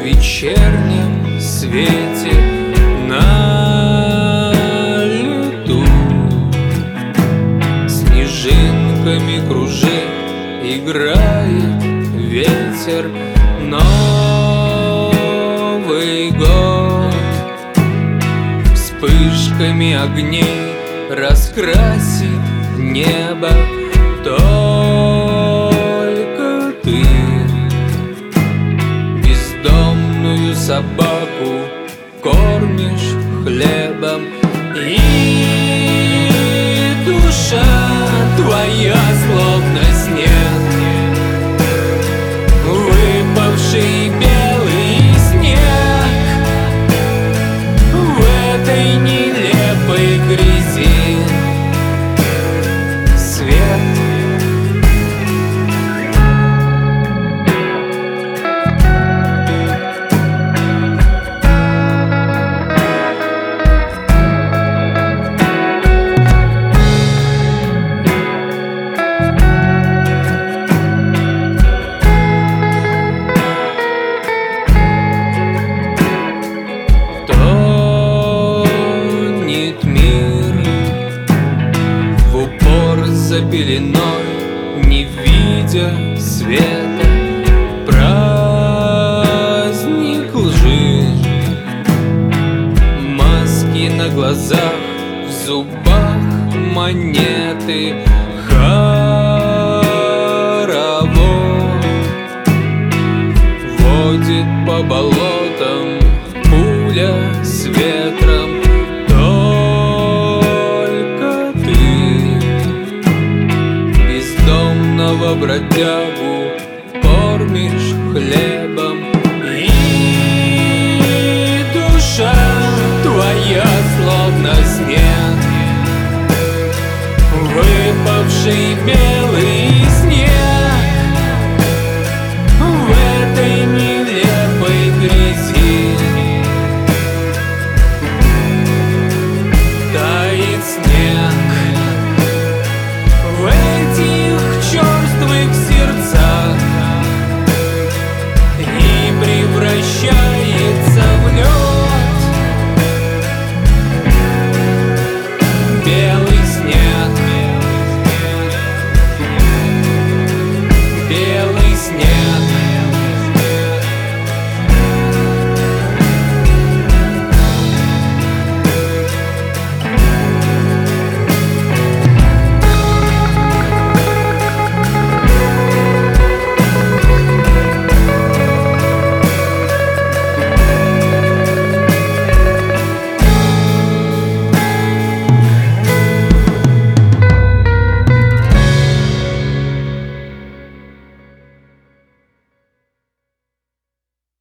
вечернем свете на лету снежинками кружит, играет ветер. Новый год вспышками огней раскрасит небо. Только ты бездомную собаку кормишь хлебом, и душа твоя словно снег, выпавший белый снег в этой нелепой грязи. Свет тонет мир в упор за пеленой, не видя света. Праздник лжи, маски на глазах, в зубах монеты. Хоровод водит по болотам, пуля с ветром. Только ты бездомного бродягу кормишь хлебом, и душа твоя словно снег, выпавший белый снег в этой нелепой грязи. Тает снег в этих черствых сердцах и превращается в лед. Белый снег, белый снег.